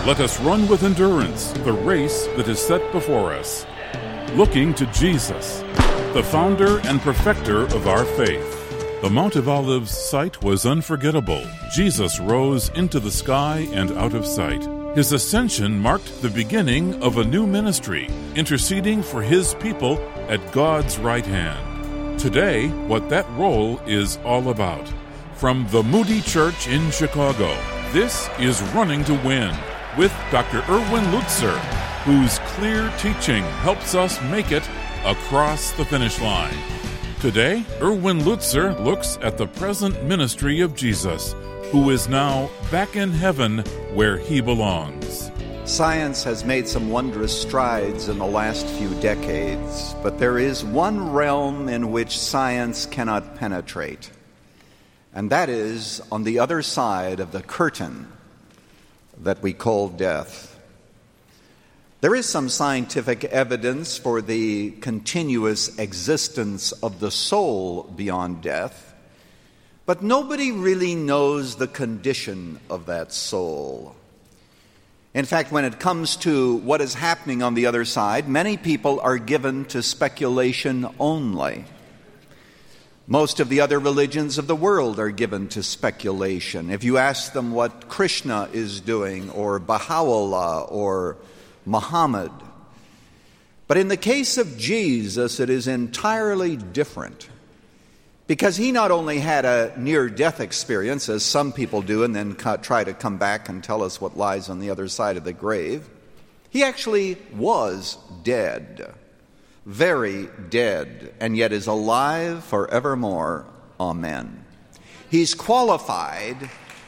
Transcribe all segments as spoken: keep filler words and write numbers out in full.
Let us run with endurance the race that is set before us, looking to Jesus, the founder and perfecter of our faith. The Mount of Olives sight was unforgettable. Jesus rose into the sky and out of sight. His ascension marked the beginning of a new ministry, interceding for his people at God's right hand. Today, what that role is all about. From the Moody Church in Chicago, this is Running to Win with Doctor Erwin Lutzer, whose clear teaching helps us make it across the finish line. Today, Erwin Lutzer looks at the present ministry of Jesus, who is now back in heaven where he belongs. Science has made some wondrous strides in the last few decades, but there is one realm in which science cannot penetrate, and that is on the other side of the curtain that we call death. There is some scientific evidence for the continuous existence of the soul beyond death, but nobody really knows the condition of that soul. In fact, when it comes to what is happening on the other side, many people are given to speculation only. Most of the other religions of the world are given to speculation. If you ask them what Krishna is doing, or Baha'u'llah, or Muhammad. But in the case of Jesus, it is entirely different. Because he not only had a near-death experience, as some people do, and then try to come back and tell us what lies on the other side of the grave, he actually was dead. Very dead, and yet is alive forevermore. Amen. He's qualified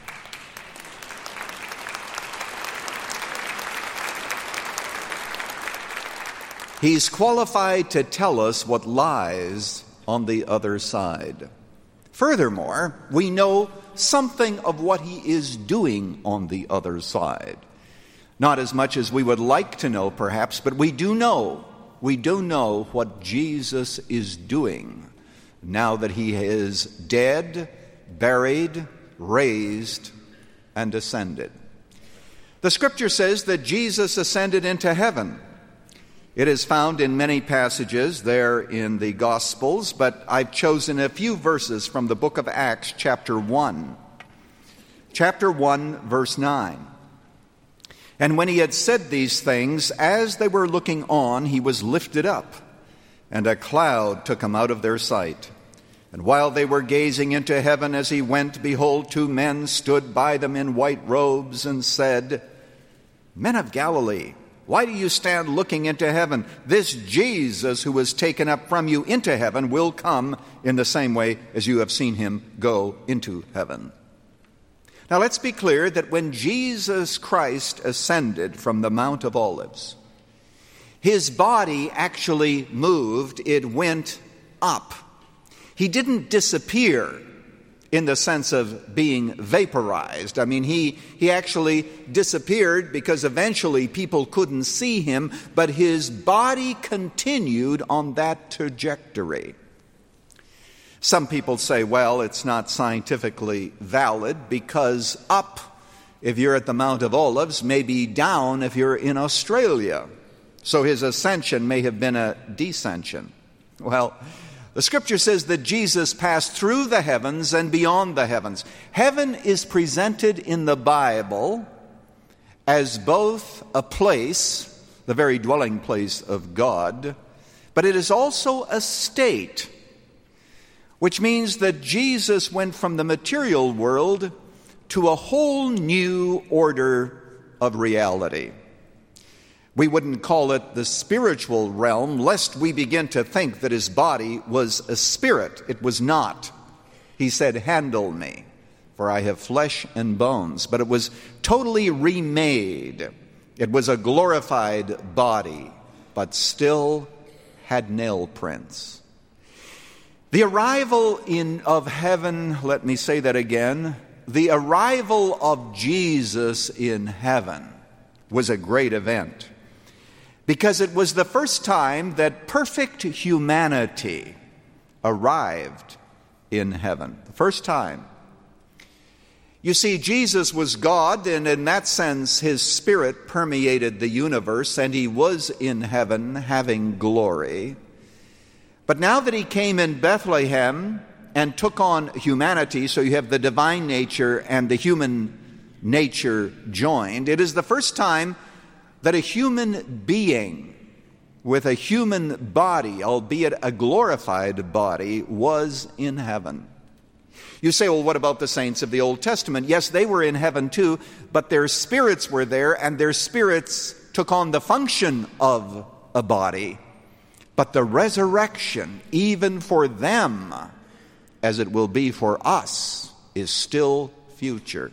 He's qualified to tell us what lies on the other side. Furthermore, we know something of what he is doing on the other side. Not as much as we would like to know, perhaps, but we do know We do know what Jesus is doing now that he is dead, buried, raised, and ascended. The Scripture says that Jesus ascended into heaven. It is found in many passages there in the Gospels, but I've chosen a few verses from the book of Acts, chapter one. Chapter one, verse nine. And when he had said these things, as they were looking on, he was lifted up, and a cloud took him out of their sight. And while they were gazing into heaven as he went, behold, two men stood by them in white robes and said, Men of Galilee, why do you stand looking into heaven? This Jesus who was taken up from you into heaven will come in the same way as you have seen him go into heaven. Now let's be clear that when Jesus Christ ascended from the Mount of Olives, his body actually moved. It went up. He didn't disappear in the sense of being vaporized. I mean, he, he actually disappeared because eventually people couldn't see him, but his body continued on that trajectory. Some people say, well, it's not scientifically valid because up, if you're at the Mount of Olives, may be down if you're in Australia. So his ascension may have been a descension. Well, the Scripture says that Jesus passed through the heavens and beyond the heavens. Heaven is presented in the Bible as both a place, the very dwelling place of God, but it is also a state, which means that Jesus went from the material world to a whole new order of reality. We wouldn't call it the spiritual realm, lest we begin to think that his body was a spirit. It was not. He said, handle me, for I have flesh and bones. But it was totally remade. It was a glorified body, but still had nail prints. The arrival in of heaven, let me say that again, the arrival of Jesus in heaven was a great event because it was the first time that perfect humanity arrived in heaven. The first time. You see, Jesus was God, and in that sense, his spirit permeated the universe, and he was in heaven having glory. But now that he came in Bethlehem and took on humanity, so you have the divine nature and the human nature joined, it is the first time that a human being with a human body, albeit a glorified body, was in heaven. You say, well, what about the saints of the Old Testament? Yes, they were in heaven too, but their spirits were there, and their spirits took on the function of a body. But the resurrection, even for them, as it will be for us, is still future.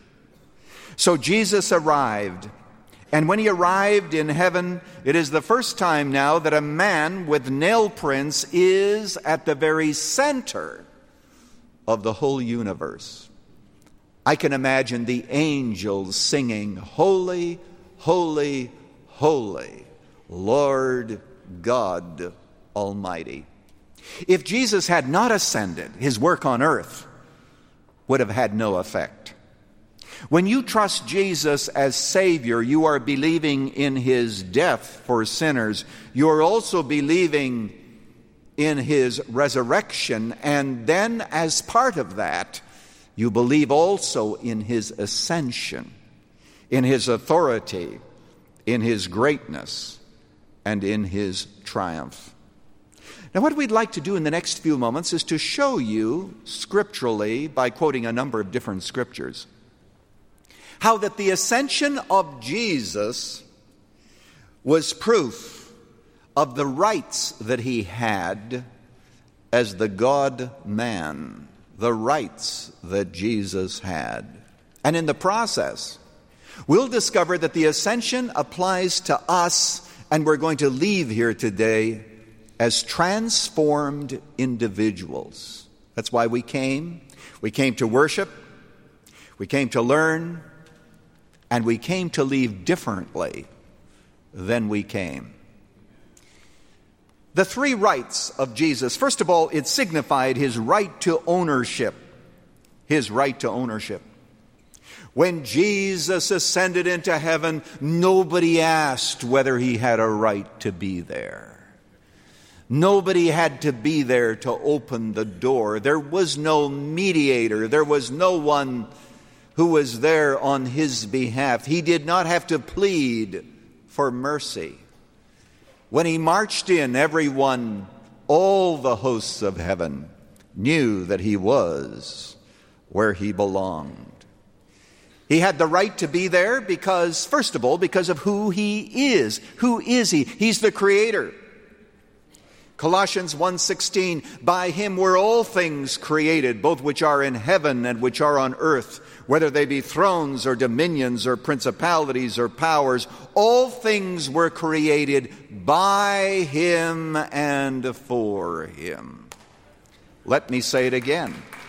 So Jesus arrived, and when he arrived in heaven, it is the first time now that a man with nail prints is at the very center of the whole universe. I can imagine the angels singing, "Holy, holy, holy, Lord God Almighty." If Jesus had not ascended, his work on earth would have had no effect. When you trust Jesus as Savior, you are believing in his death for sinners. You are also believing in his resurrection, and then as part of that, you believe also in his ascension, in his authority, in his greatness, and in his triumph. Now, what we'd like to do in the next few moments is to show you scripturally, by quoting a number of different scriptures, how that the ascension of Jesus was proof of the rights that he had as the God-man, the rights that Jesus had. And in the process, we'll discover that the ascension applies to us, and we're going to leave here today as transformed individuals. That's why we came. We came to worship, we came to learn, and we came to leave differently than we came. The three rights of Jesus. First of all, it signified his right to ownership. His right to ownership. When Jesus ascended into heaven, nobody asked whether he had a right to be there. Nobody had to be there to open the door. There was no mediator. There was no one who was there on his behalf. He did not have to plead for mercy. When he marched in, everyone, all the hosts of heaven, knew that he was where he belonged. He had the right to be there because, first of all, because of who he is. Who is he? He's the Creator. Colossians one sixteen, by him were all things created, both which are in heaven and which are on earth, whether they be thrones or dominions or principalities or powers. All things were created by him and for him. Let me say it again.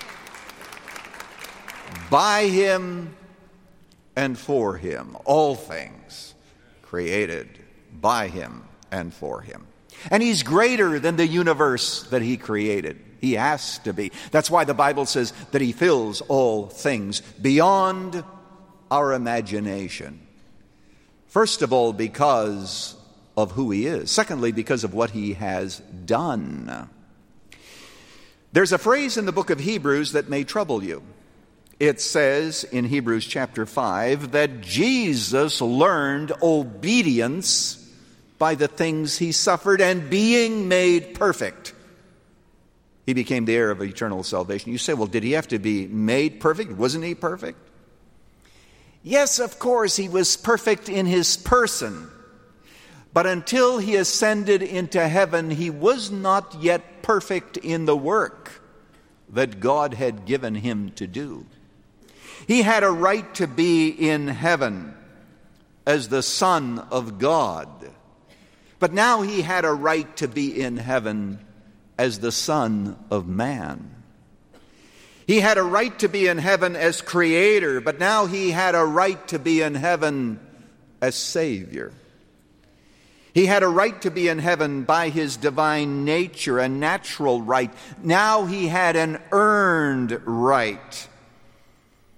By him and for him. All things created by him and for him. And he's greater than the universe that he created. He has to be. That's why the Bible says that he fills all things beyond our imagination. First of all, because of who he is. Secondly, because of what he has done. There's a phrase in the book of Hebrews that may trouble you. It says in Hebrews chapter five that Jesus learned obedience by the things he suffered, and being made perfect, he became the heir of eternal salvation. You say, well, did he have to be made perfect? Wasn't he perfect? Yes, of course, he was perfect in his person. But until he ascended into heaven, he was not yet perfect in the work that God had given him to do. He had a right to be in heaven as the Son of God. But now he had a right to be in heaven as the Son of Man. He had a right to be in heaven as Creator, but now he had a right to be in heaven as Savior. He had a right to be in heaven by his divine nature, a natural right. Now he had an earned right.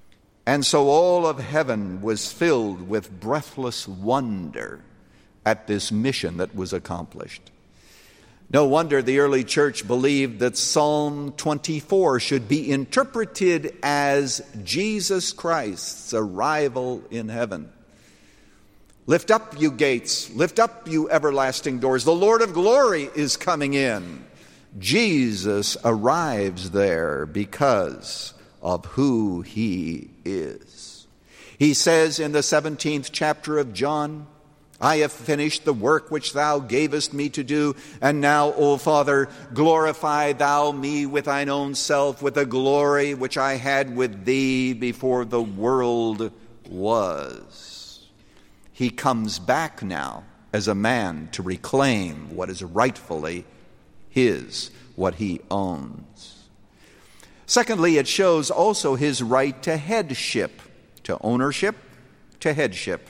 And so all of heaven was filled with breathless wonder at this mission that was accomplished. No wonder the early church believed that Psalm twenty-four should be interpreted as Jesus Christ's arrival in heaven. Lift up, you gates, lift up, you everlasting doors. The Lord of glory is coming in. Jesus arrives there because of who he is. He says in the seventeenth chapter of John, I have finished the work which thou gavest me to do, and now, O Father, glorify thou me with thine own self, with the glory which I had with thee before the world was. He comes back now as a man to reclaim what is rightfully his, what he owns. Secondly, it shows also his right to headship, to ownership, to headship.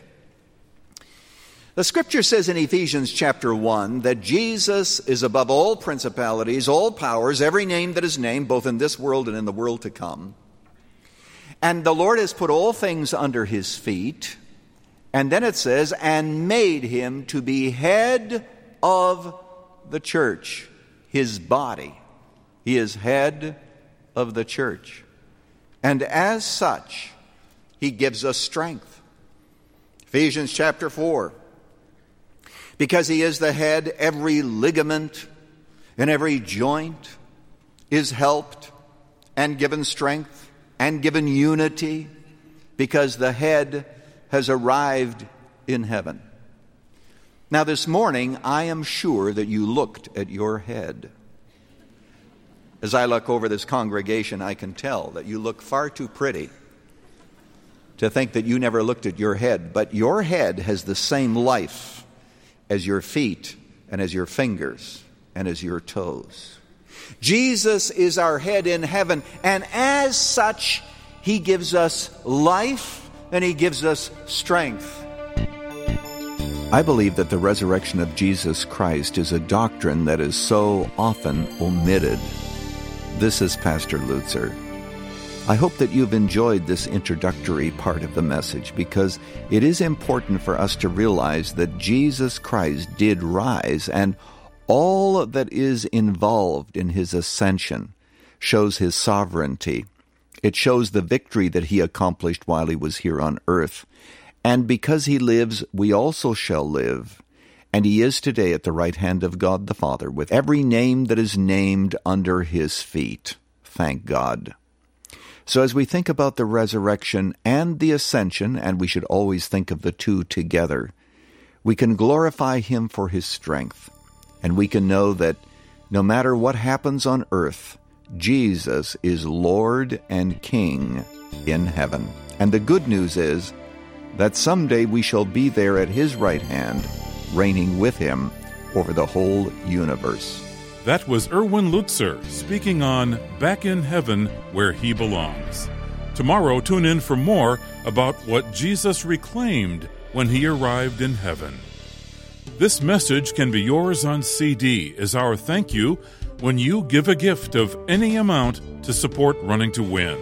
The scripture says in Ephesians chapter one that Jesus is above all principalities, all powers, every name that is named, both in this world and in the world to come. And the Lord has put all things under his feet. And then it says, and made him to be head of the church, his body. He is head of the church. And as such, he gives us strength. Ephesians chapter four. Because he is the head, every ligament and every joint is helped and given strength and given unity because the head has arrived in heaven. Now this morning, I am sure that you looked at your head. As I look over this congregation, I can tell that you look far too pretty to think that you never looked at your head. But your head has the same life as your feet and as your fingers and as your toes. Jesus is our head in heaven, and as such, he gives us life and he gives us strength. I believe that the resurrection of Jesus Christ is a doctrine that is so often omitted. This is Pastor Lutzer. I hope that you've enjoyed this introductory part of the message because it is important for us to realize that Jesus Christ did rise, and all that is involved in his ascension shows his sovereignty. It shows the victory that he accomplished while he was here on earth. And because he lives, we also shall live. And he is today at the right hand of God the Father, with every name that is named under his feet. Thank God. So as we think about the resurrection and the ascension, and we should always think of the two together, we can glorify him for his strength. And we can know that no matter what happens on earth, Jesus is Lord and King in heaven. And the good news is that someday we shall be there at his right hand, reigning with him over the whole universe. That was Erwin Lutzer speaking on Back in Heaven Where He Belongs. Tomorrow, tune in for more about what Jesus reclaimed when he arrived in heaven. This message can be yours on C D as our thank you when you give a gift of any amount to support Running to Win.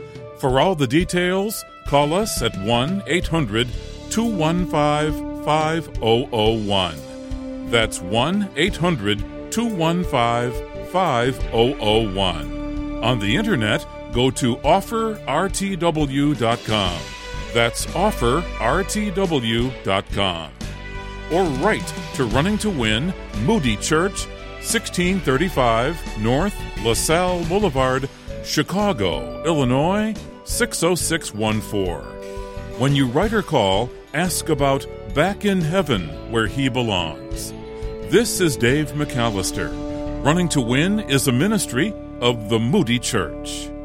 For all the details, call us at one eight hundred two one five five zero zero one. That's one eight hundred two one five five zero zero one. On the internet, go to offer r t w dot com. That's offer r t w dot com. Or write to Running to Win, Moody Church, sixteen thirty-five North LaSalle Boulevard, Chicago, Illinois, six oh six one four. When you write or call, ask about Back in Heaven Where He Belongs. This is Dave McAllister. Running to Win is a ministry of the Moody Church.